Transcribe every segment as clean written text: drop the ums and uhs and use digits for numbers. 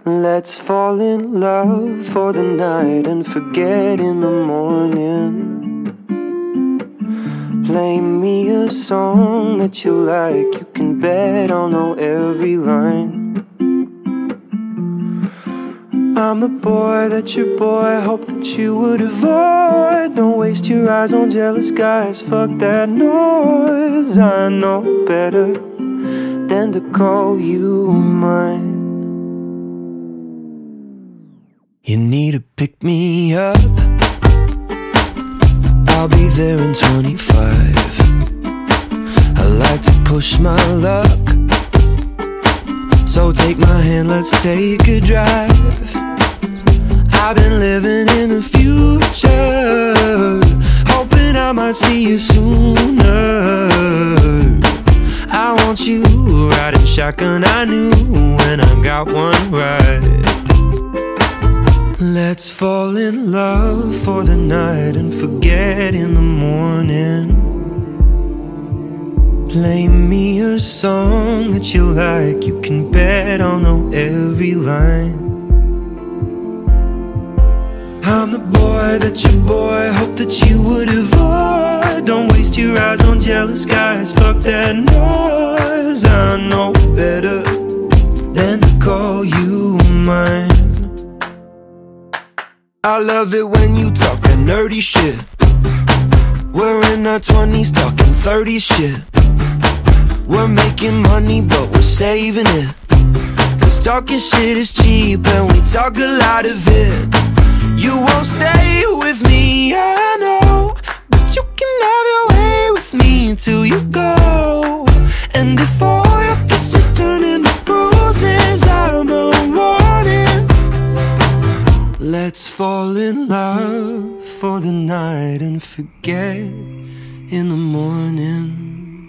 Let's fall in love for the night and forget in the morning. Play me a song that you like, you can bet I'll know every line. I'm the boy that your boy hoped that you would avoid. Don't waste your eyes on jealous guys, fuck that noise. I know better than to call you mine. You need to pick me up, I'll be there in 25. I like to push my luck, so take my hand, let's take a drive. I've been living in the future, hoping I might see you sooner. I want you riding shotgun, I knew when I got one right. Let's fall in love for the night and forget in the morning. Play me a song that you like, you can bet I'll know every line. I'm the boy that your boy hoped that you would avoid. Don't waste your eyes on jealous guys, fuck that noise. I know better than to call you mine. I love it when you talk that nerdy shit. We're in our 20s talking 30s shit. We're making money but we're saving it, cause talking shit is cheap and we talk a lot of it. You won't stay with me, I know, but you can have your way with me till you go. And if all your kisses turn into bruises, I'm a warning. Let's fall in love for the night and forget in the morning.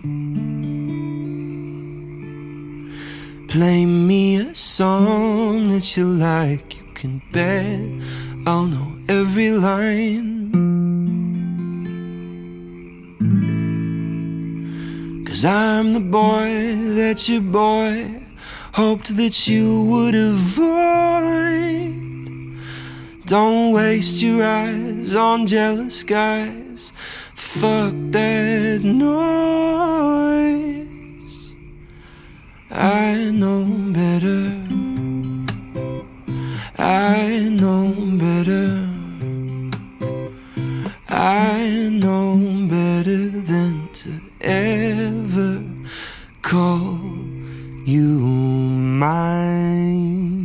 Play me a song that you like, you can bet I'll know every line. Cause I'm the boy that your boy hoped that you would avoid. Don't waste your eyes on jealous guys, fuck that noise. I know better, I know better, I know better than to ever call you mine.